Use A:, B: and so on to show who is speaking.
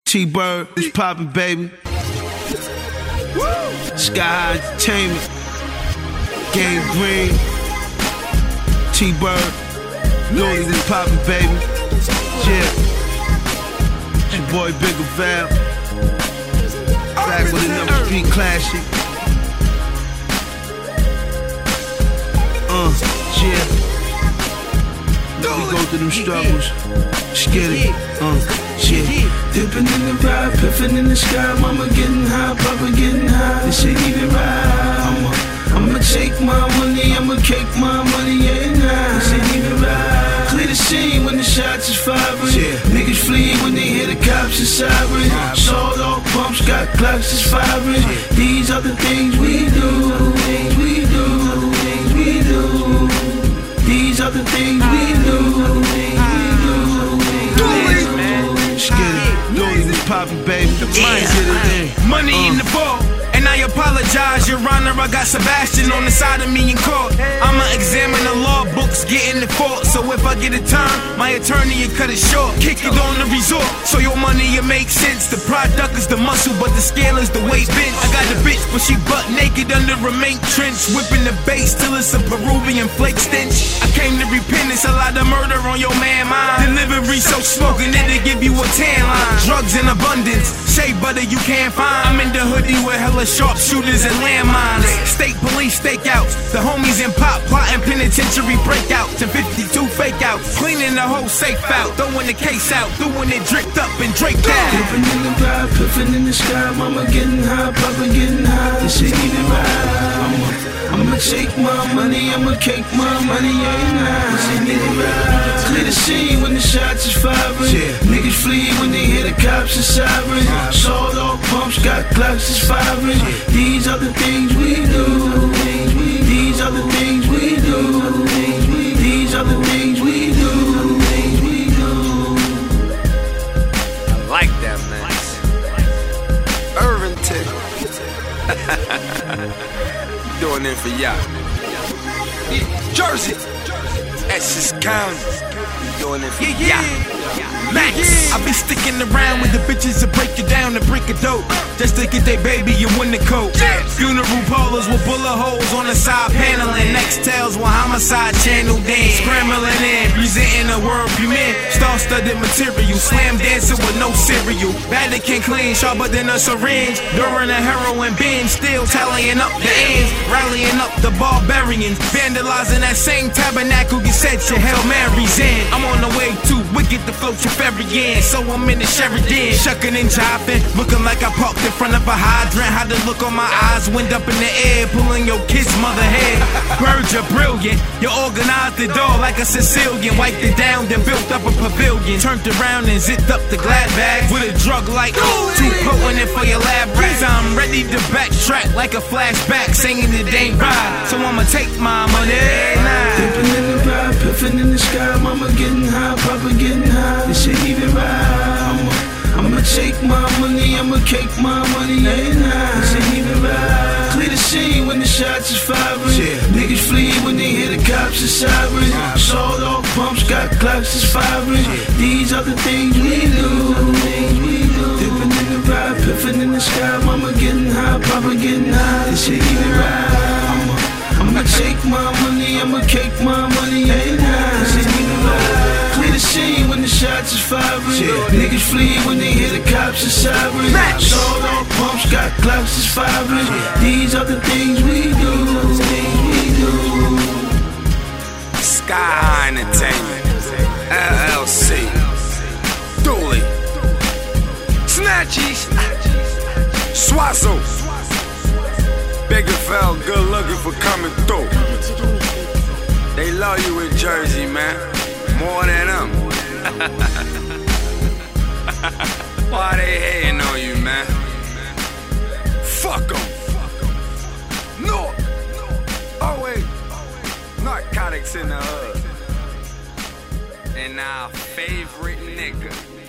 A: T-Bird, who's poppin', baby? Sky High Entertainment, Game Green, T-Bird, Dooley, who's poppin', baby? Yeah, it's your boy Bigger Val, back with another street classic. Yeah. We go through them struggles. Let's get it. Yeah. Dipping in the vibe, piffin' in the sky. Mama getting high, papa getting high. This ain't even right. I'ma take my money, I'ma cake my money, yeah, nah. This ain't even right. Clear the scene when the shots is firing. Niggas flee when they hear the cops is siren. Sawed off pumps, got clocks is firing. These are the things we do. Things we do. Things we do. These are the things we do. Let's get it. Dooley was poppin', baby.
B: Money in the vault. And I apologize, Your Honor, I got Sebastian on the side of me in court. I'ma examine the law books, getting the fault. So if I get a turn, my attorney will cut it short. Kick it on the resort, so your money, it makes sense. The product is the muscle, but the scale is the weight bench. I got the bitch, but she butt naked under a mink trench. Whipping the bass till it's a Peruvian flake stench. I came to repent, it's a lot of murder on your man mind. Delivery so smoking, it'll give you a tan line. Drugs in abundance, shea butter you can't find. I'm in the hoodie with hella sharpshooters and landmines. State police stakeouts, the homies in pop plotting penitentiary breakouts and 52 fake outs. Cleaning the whole safe out, throwing the case out, doing it dripped up and draped out.
A: Dipping in the vibe, piffin' in the sky. Mama getting high, papa getting high. This ain't even right. I'ma take my money, I'ma cake my money, yeah, nah. This ain't even right. Clear the scene when the shots is firing. Niggas flee when they hear the cops is siren. Sawed off pumps, got clocks is firing. These are the things we do. These are the things we do. These are the things we do.
C: I like that, man. Irvington. Doing it for y'all. Jersey. Essex County. Doing it for y'all.
B: Max, I be sticking around with the bitches to break it down and break it dope. Just to get they baby and win the coat. Funeral parlors with bullet holes on the side paneling. Nextels with homicide channel dance. Scrambling in, presenting a world premiere. Star-studded material, slam dancing with no cereal. Vatican clean, sharper than a syringe. During a heroin binge, still tallying up the ends. Rallying up the barbarians. Vandalizing that same tabernacle you said your Hail Marys in. I'm on the way to wicked to float your ferry in. So I'm in the Sheridan, shucking and jiving. Looking like I parked in front of a hydrant. How the look on my eyes, wind up in the air, pulling your kid's mother head. Birds are brilliant, you organized the door like a Sicilian. Wiped it down, then built up a pavilion. Turned around and zipped up the glad bag with a drug like too potent for your lab rats. I'm ready to backtrack like a flashback, singing the dang ride. So I'ma take my money now.
A: Dipping in the vibe, piffin' in the sky. Mama getting high, papa getting high. This ain't even right. I'ma take my money, I'ma cake my money, yeah, nah. This ain't even right. Clear the scene when the shots is firing. Niggas flee when they hear the cops is siren. Sawed off pumps, got clocks is firing. These are the things we do. Dipping in the vibe, piffin' in the sky. Mama getting high, papa getting high. This ain't even right. I'ma take my money, I'ma cake my money, yeah, nah. This ain't even right. Clear the scene when the shots is firing. Niggas flee when they hear the cops is siren. Sawed off pumps, got clocks is firing. These are the things we do.
C: Sky High Entertainment, LLC, Dooley, Snatchies, Swazo, Bigger Val, good looking for coming through. They love you in Jersey, man, more than them. Why they hating on you, man? Fuck them. No. Oh wait, narcotics in the hood. And our favorite nigga.